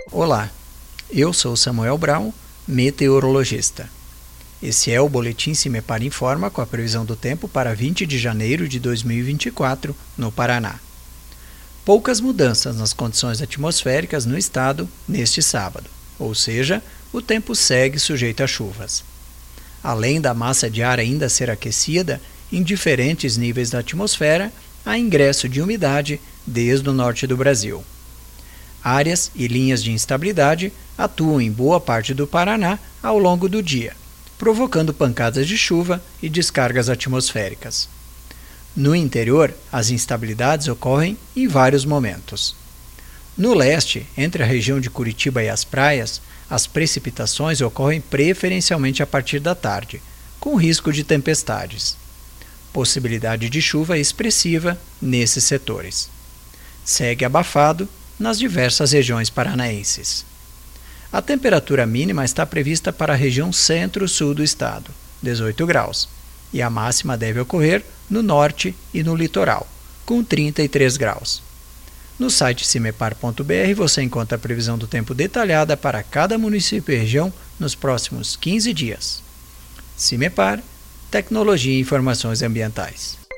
Olá, eu sou Samuel Brown, meteorologista. Esse é o Boletim CIMEPAR Informa com a previsão do tempo para 20 de janeiro de 2024, no Paraná. Poucas mudanças nas condições atmosféricas no estado neste sábado, ou seja, o tempo segue sujeito a chuvas. Além da massa de ar ainda ser aquecida, em diferentes níveis da atmosfera, há ingresso de umidade desde o norte do Brasil. Áreas e linhas de instabilidade atuam em boa parte do Paraná ao longo do dia, provocando pancadas de chuva e descargas atmosféricas. No interior, as instabilidades ocorrem em vários momentos. No leste, entre a região de Curitiba e as praias, as precipitações ocorrem preferencialmente a partir da tarde, com risco de tempestades. Possibilidade de chuva expressiva nesses setores. Segue abafado nas diversas regiões paranaenses. A temperatura mínima está prevista para a região centro-sul do estado, 18 graus, e a máxima deve ocorrer no norte e no litoral, com 33 graus. No site cimepar.br você encontra a previsão do tempo detalhada para cada município e região nos próximos 15 dias. CIMEPAR, Tecnologia e Informações Ambientais.